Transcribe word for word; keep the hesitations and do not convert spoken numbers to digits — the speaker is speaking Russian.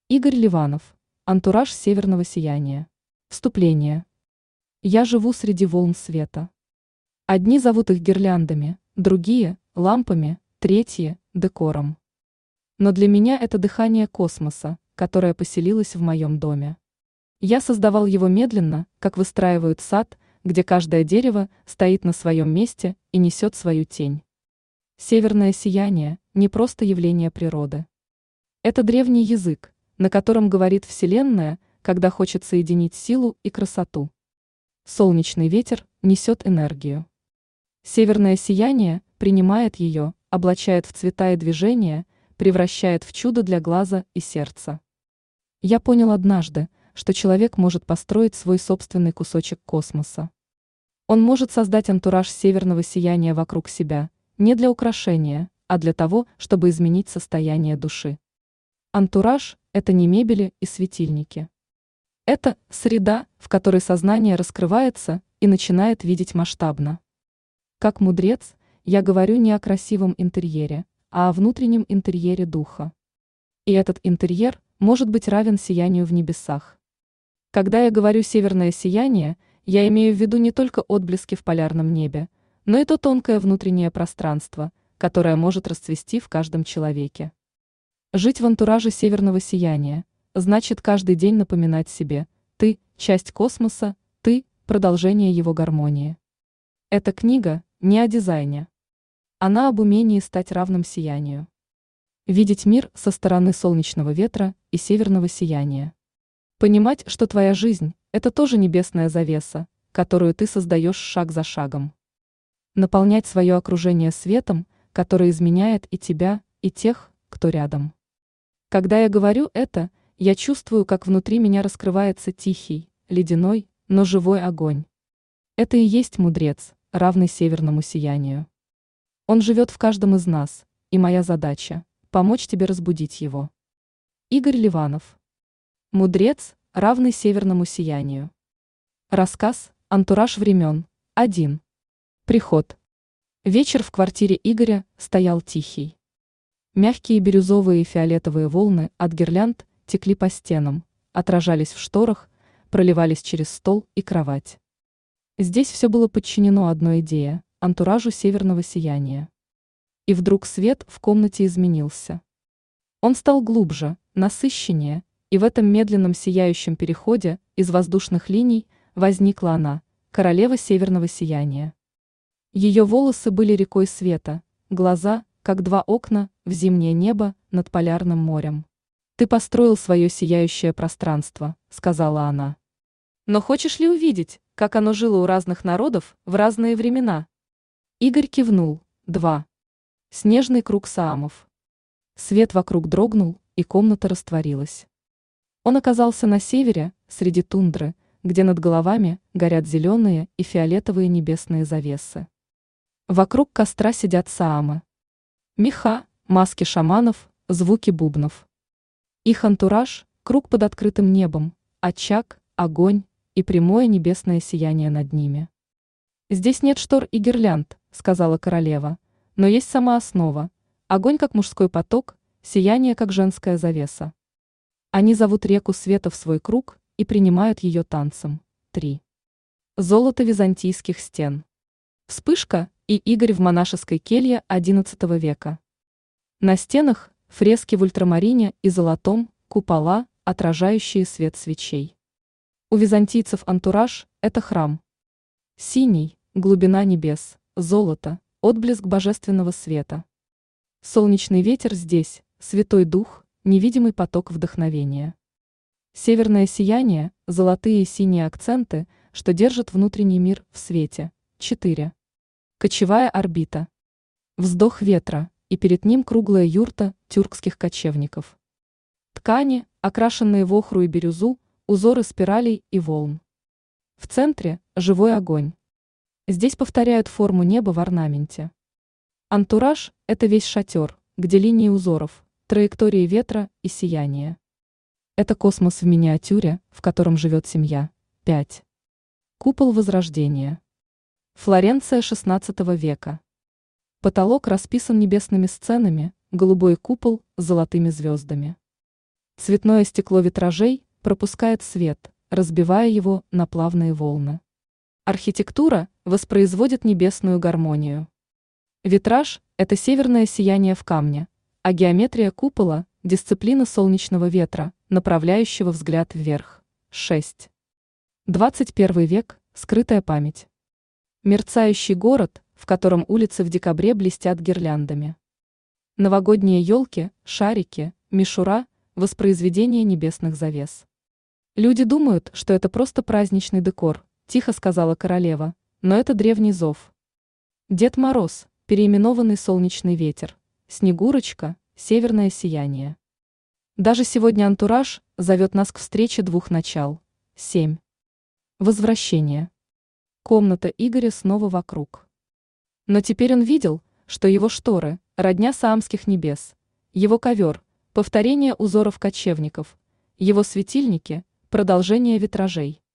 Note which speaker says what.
Speaker 1: Игорь Ливанов. Антураж северного сияния. Вступление. Я живу среди волн света. Одни зовут их гирляндами, другие – лампами, третьи – декором. Но для меня это дыхание космоса, которое поселилось в моем доме. Я создавал его медленно, как выстраивают сад, где каждое дерево стоит на своем месте и несет свою тень. Северное сияние – не просто явление природы. Это древний язык, на котором говорит Вселенная, когда хочет соединить силу и красоту. Солнечный ветер несет энергию. Северное сияние принимает ее, облачает в цвета и движения, превращает в чудо для глаза и сердца. Я понял однажды, что человек может построить свой собственный кусочек космоса. Он может создать антураж северного сияния вокруг себя, не для украшения, а для того, чтобы изменить состояние души. Антураж – это не мебели и светильники. Это среда, в которой сознание раскрывается и начинает видеть масштабно. Как мудрец, я говорю не о красивом интерьере, а о внутреннем интерьере духа. И этот интерьер может быть равен сиянию в небесах. Когда я говорю «северное сияние», я имею в виду не только отблески в полярном небе, но и то тонкое внутреннее пространство, которое может расцвести в каждом человеке. Жить в антураже северного сияния значит каждый день напоминать себе: ты – часть космоса, ты – продолжение его гармонии. Эта книга не о дизайне. Она об умении стать равным сиянию. Видеть мир со стороны солнечного ветра и северного сияния. Понимать, что твоя жизнь – это тоже небесная завеса, которую ты создаешь шаг за шагом. Наполнять свое окружение светом, который изменяет и тебя, и тех, кто рядом. Когда я говорю это, я чувствую, как внутри меня раскрывается тихий, ледяной, но живой огонь. Это и есть мудрец, равный северному сиянию. Он живет в каждом из нас, и моя задача – помочь тебе разбудить его. Игорь Ливанов. Мудрец, равный северному сиянию. Рассказ «Антураж времен». один. Приход. Вечер в квартире Игоря стоял тихий. Мягкие бирюзовые и фиолетовые волны от гирлянд текли по стенам, отражались в шторах, проливались через стол и кровать. Здесь все было подчинено одной идее – антуражу северного сияния. И вдруг свет в комнате изменился. Он стал глубже, насыщеннее, и в этом медленном сияющем переходе из воздушных линий возникла она, королева северного сияния. Ее волосы были рекой света, глаза, как два окна в зимнее небо над полярным морем. «Ты построил свое сияющее пространство», — сказала она. «Но хочешь ли увидеть, как оно жило у разных народов в разные времена?» Игорь кивнул. Два. Снежный круг Саамов. Свет вокруг дрогнул, и комната растворилась. Он оказался на севере, среди тундры, где над головами горят зеленые и фиолетовые небесные завесы. Вокруг костра сидят саамы. Меха, маски шаманов, звуки бубнов. Их антураж – круг под открытым небом, очаг, огонь и прямое небесное сияние над ними. «Здесь нет штор и гирлянд», – сказала королева, – «но есть сама основа, огонь как мужской поток, сияние как женская завеса. Они зовут реку света в свой круг и принимают ее танцем». три. Золото византийских стен. Вспышка и Игорь в монашеской келье одиннадцатого века. На стенах фрески в ультрамарине и золотом, купола, отражающие свет свечей. У византийцев антураж – это храм. Синий – глубина небес, золото – отблеск божественного света. Солнечный ветер здесь, Святой Дух, невидимый поток вдохновения. Северное сияние – золотые и синие акценты, что держат внутренний мир в свете. четыре. Кочевая орбита. Вздох ветра, и перед ним круглая юрта тюркских кочевников. Ткани, окрашенные в охру и бирюзу, узоры спиралей и волн. В центре – живой огонь. Здесь повторяют форму неба в орнаменте. Антураж – это весь шатер, где линии узоров, траектории ветра и сияние. Это космос в миниатюре, в котором живет семья. пять. Купол Возрождения. Флоренция шестнадцатого века. Потолок расписан небесными сценами, голубой купол с золотыми звездами. Цветное стекло витражей пропускает свет, разбивая его на плавные волны. Архитектура воспроизводит небесную гармонию. Витраж – это северное сияние в камне, а геометрия купола – дисциплина солнечного ветра, направляющего взгляд вверх. шесть. двадцать первый век – скрытая память. Мерцающий город, в котором улицы в декабре блестят гирляндами. Новогодние елки, шарики, мишура – воспроизведение небесных завес. Люди думают, что это просто праздничный декор, тихо сказала королева, но это древний зов. Дед Мороз, переименованный солнечный ветер, Снегурочка, северное сияние. Даже сегодня антураж зовет нас к встрече двух начал. семь. Возвращение. Комната Игоря снова вокруг. Но теперь он видел, что его шторы – родня саамских небес, его ковер – повторение узоров кочевников, его светильники – продолжение витражей.